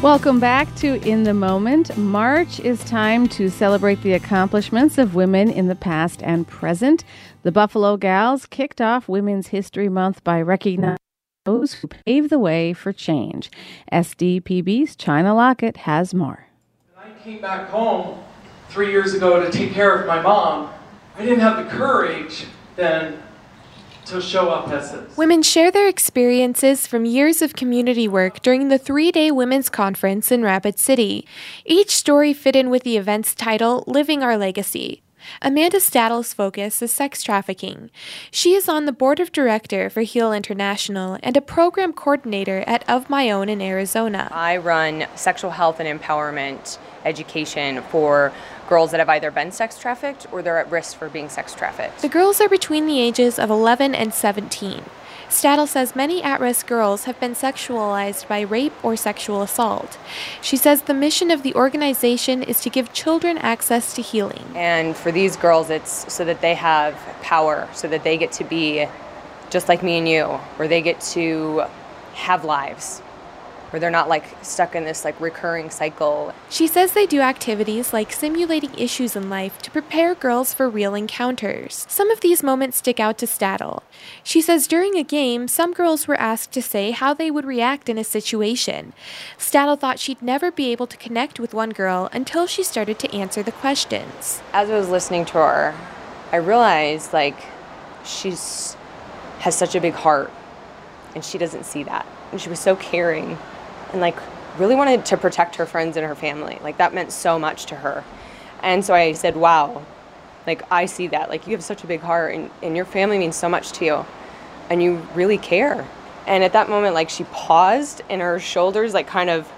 Welcome back to In the Moment. March is time to celebrate the accomplishments of women in the past and present. The Buffalo Gals kicked off Women's History Month by recognizing those who paved the way for change. SDPB's China Lockett has more. When I came back home 3 years ago to take care of my mom, I didn't have the courage then to show up as this. Women share their experiences from years of community work during the 3-day women's conference in Rapid City. Each story fit in with the event's title, Living Our Legacy. Amanda Staddle's focus is sex trafficking. She is on the board of director for HEAL International and a program coordinator at Of My Own in Arizona. I run sexual health and empowerment education for girls that have either been sex trafficked or they're at risk for being sex trafficked. The girls are between the ages of 11 and 17. Staddle says many at-risk girls have been sexualized by rape or sexual assault. She says the mission of the organization is to give children access to healing. And for these girls, it's so that they have power, so that they get to be just like me and you, where they get to have lives, where they're not stuck in this recurring cycle. She says they do activities like simulating issues in life to prepare girls for real encounters. Some of these moments stick out to Staddle. She says during a game, some girls were asked to say how they would react in a situation. Staddle thought she'd never be able to connect with one girl until she started to answer the questions. As I was listening to her, I realized she has such a big heart and she doesn't see that. And she was so caring and really wanted to protect her friends and her family. That meant so much to her. And so I said, wow, I see that. You have such a big heart and your family means so much to you and you really care. And at that moment, she paused and her shoulders kind of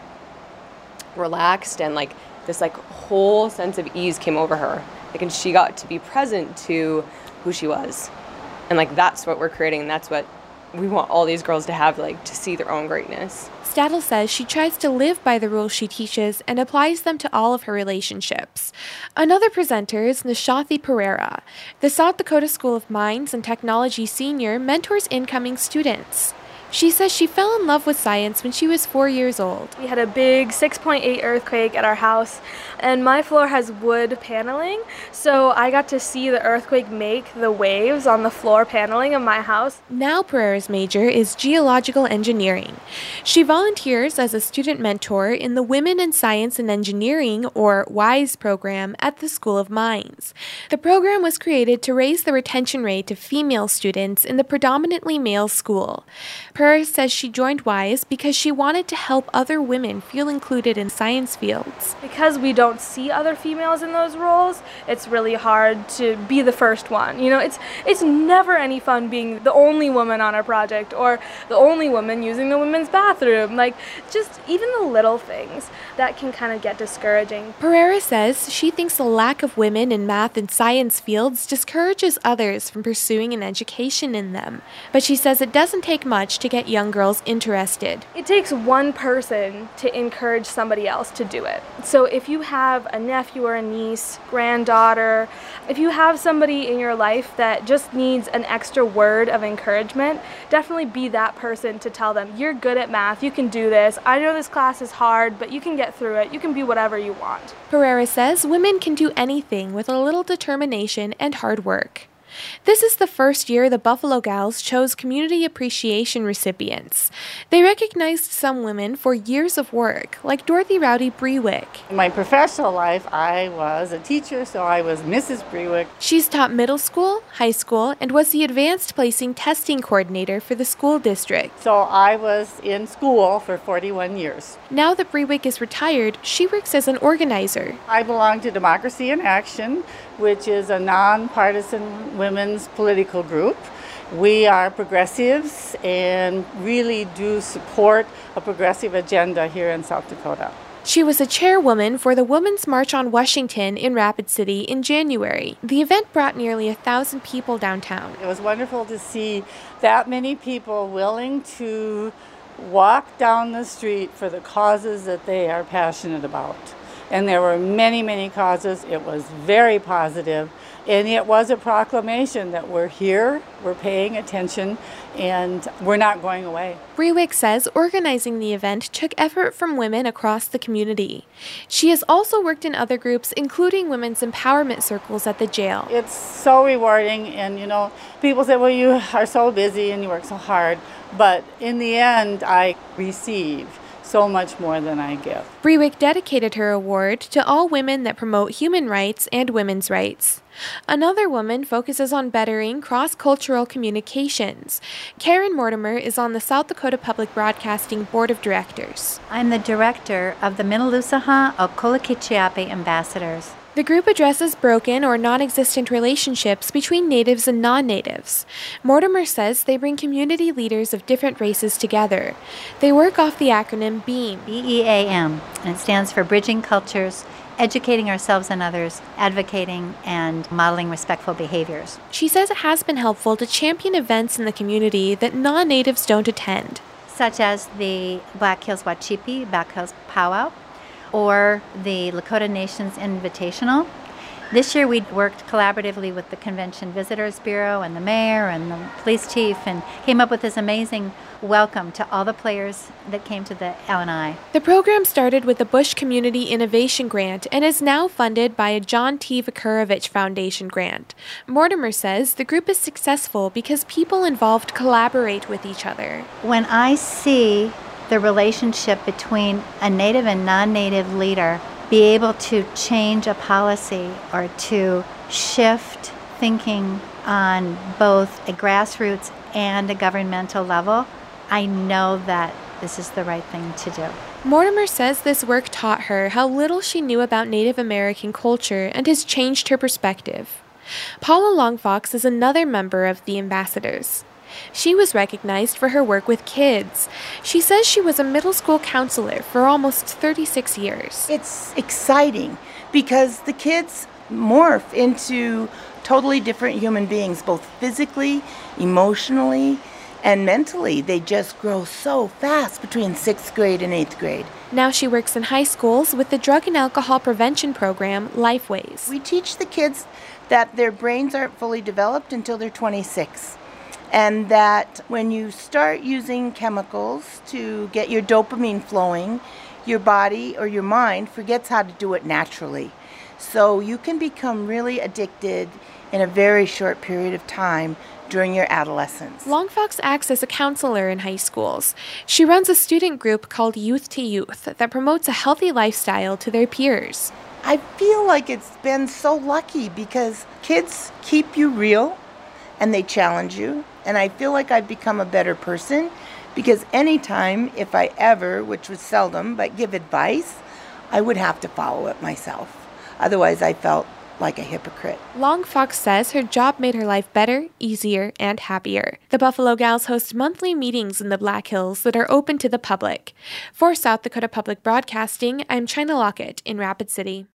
relaxed and this whole sense of ease came over her. And she got to be present to who she was. And that's what we're creating, and that's what we want all these girls to have, to see their own greatness. Staddle says she tries to live by the rules she teaches and applies them to all of her relationships. Another presenter is Nishathi Pereira. The South Dakota School of Mines and Technology senior mentors incoming students. She says she fell in love with science when she was 4 years old. We had a big 6.8 earthquake at our house, and my floor has wood paneling, so I got to see the earthquake make the waves on the floor paneling of my house. Now Pereira's major is geological engineering. She volunteers as a student mentor in the Women in Science and Engineering, or WISE program, at the School of Mines. The program was created to raise the retention rate of female students in the predominantly male school. Pereira says she joined WISE because she wanted to help other women feel included in science fields. Because we don't see other females in those roles, it's really hard to be the first one. It's never any fun being the only woman on a project or the only woman using the women's bathroom. Just even the little things that can kind of get discouraging. Pereira says she thinks the lack of women in math and science fields discourages others from pursuing an education in them. But she says it doesn't take much to get young girls interested. It takes one person to encourage somebody else to do it. So if you have a nephew or a niece, granddaughter, if you have somebody in your life that just needs an extra word of encouragement, definitely be that person to tell them, you're good at math, you can do this, I know this class is hard, but you can get through it, you can be whatever you want. Pereira says women can do anything with a little determination and hard work. This is the first year the Buffalo Gals chose community appreciation recipients. They recognized some women for years of work, like Dorothy Rowdy Brewick. In my professional life, I was a teacher, so I was Mrs. Brewick. She's taught middle school, high school, and was the advanced placing testing coordinator for the school district. So I was in school for 41 years. Now that Brewick is retired, she works as an organizer. I belong to Democracy in Action, which is a nonpartisan women's political group. We are progressives and really do support a progressive agenda here in South Dakota. She was a chairwoman for the Women's March on Washington in Rapid City in January. The event brought nearly 1,000 people downtown. It was wonderful to see that many people willing to walk down the street for the causes that they are passionate about. And there were many, many causes. It was very positive. And it was a proclamation that we're here, we're paying attention, and we're not going away. Brewick says organizing the event took effort from women across the community. She has also worked in other groups, including women's empowerment circles at the jail. It's so rewarding, and people say, well, you are so busy and you work so hard, but in the end, I receive so much more than I give. Brewick dedicated her award to all women that promote human rights and women's rights. Another woman focuses on bettering cross-cultural communications. Karen Mortimer is on the South Dakota Public Broadcasting Board of Directors. I'm the director of the Minnelusaha Okolakichiape Ambassadors. The group addresses broken or non-existent relationships between natives and non-natives. Mortimer says they bring community leaders of different races together. They work off the acronym BEAM. BEAM, and it stands for Bridging Cultures, Educating Ourselves and Others, Advocating, and Modeling Respectful Behaviors. She says it has been helpful to champion events in the community that non-natives don't attend, such as the Black Hills Wachipi, Black Hills Powwow, or the Lakota Nations Invitational. This year we worked collaboratively with the Convention Visitors Bureau and the mayor and the police chief and came up with this amazing welcome to all the players that came to the LNI. The program started with the Bush Community Innovation Grant and is now funded by a John T. Vakurovich Foundation grant. Mortimer says the group is successful because people involved collaborate with each other. When I see the relationship between a Native and non-Native leader be able to change a policy or to shift thinking on both a grassroots and a governmental level, I know that this is the right thing to do. Mortimer says this work taught her how little she knew about Native American culture and has changed her perspective. Paula Longfox is another member of the ambassadors. She was recognized for her work with kids. She says she was a middle school counselor for almost 36 years. It's exciting because the kids morph into totally different human beings, both physically, emotionally, and mentally. They just grow so fast between 6th grade and 8th grade. Now she works in high schools with the drug and alcohol prevention program, Lifeways. We teach the kids that their brains aren't fully developed until they're 26. And that when you start using chemicals to get your dopamine flowing, your body or your mind forgets how to do it naturally. So you can become really addicted in a very short period of time during your adolescence. Longfox acts as a counselor in high schools. She runs a student group called Youth to Youth that promotes a healthy lifestyle to their peers. I feel like it's been so lucky because kids keep you real and they challenge you. And I feel like I've become a better person because anytime, if I ever, which was seldom, but give advice, I would have to follow it myself. Otherwise, I felt like a hypocrite. Longfox says her job made her life better, easier, and happier. The Buffalo Gals host monthly meetings in the Black Hills that are open to the public. For South Dakota Public Broadcasting, I'm China Lockett in Rapid City.